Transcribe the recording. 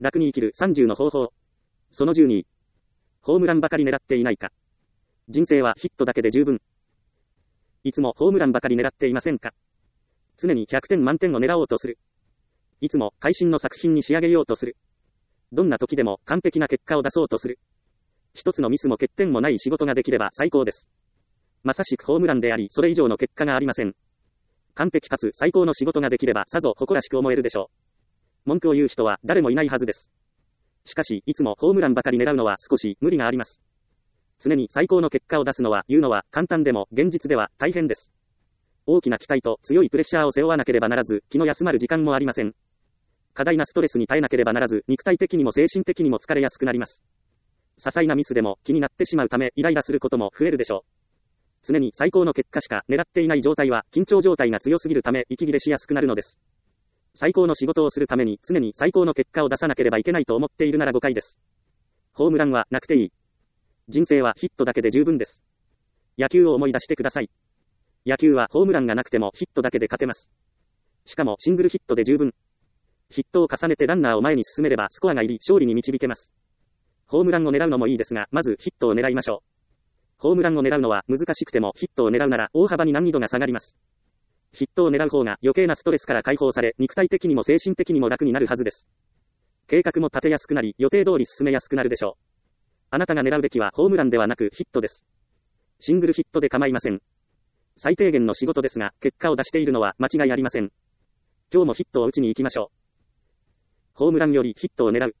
楽に生きる30の方法。その12。ホームランばかり狙っていないか。人生はヒットだけで十分。いつもホームランばかり狙っていませんか。常に100点満点を狙おうとする。いつも会心の作品に仕上げようとする。どんな時でも完璧な結果を出そうとする。一つのミスも欠点もない仕事ができれば最高です。まさしくホームランであり、それ以上の結果がありません。完璧かつ最高の仕事ができればさぞ誇らしく思えるでしょう。文句を言う人は誰もいないはずです。しかし、いつもホームランばかり狙うのは少し無理があります。常に最高の結果を出すのは言うのは簡単でも現実では大変です。大きな期待と強いプレッシャーを背負わなければならず、気の休まる時間もありません。過大なストレスに耐えなければならず、肉体的にも精神的にも疲れやすくなります。些細なミスでも気になってしまうためイライラすることも増えるでしょう。常に最高の結果しか狙っていない状態は緊張状態が強すぎるため息切れしやすくなるのです。最高の仕事をするために常に最高の結果を出さなければいけないと思っているなら誤解です。ホームランはなくていい。人生はヒットだけで十分です。野球を思い出してください。野球はホームランがなくてもヒットだけで勝てます。しかもシングルヒットで十分。ヒットを重ねてランナーを前に進めればスコアが入り勝利に導けます。ホームランを狙うのもいいですが、まずヒットを狙いましょう。ホームランを狙うのは難しくてもヒットを狙うなら大幅に難易度が下がります。ヒットを狙う方が余計なストレスから解放され、肉体的にも精神的にも楽になるはずです。計画も立てやすくなり、予定通り進めやすくなるでしょう。あなたが狙うべきはホームランではなくヒットです。シングルヒットで構いません。最低限の仕事ですが、結果を出しているのは間違いありません。今日もヒットを打ちに行きましょう。ホームランよりヒットを狙う。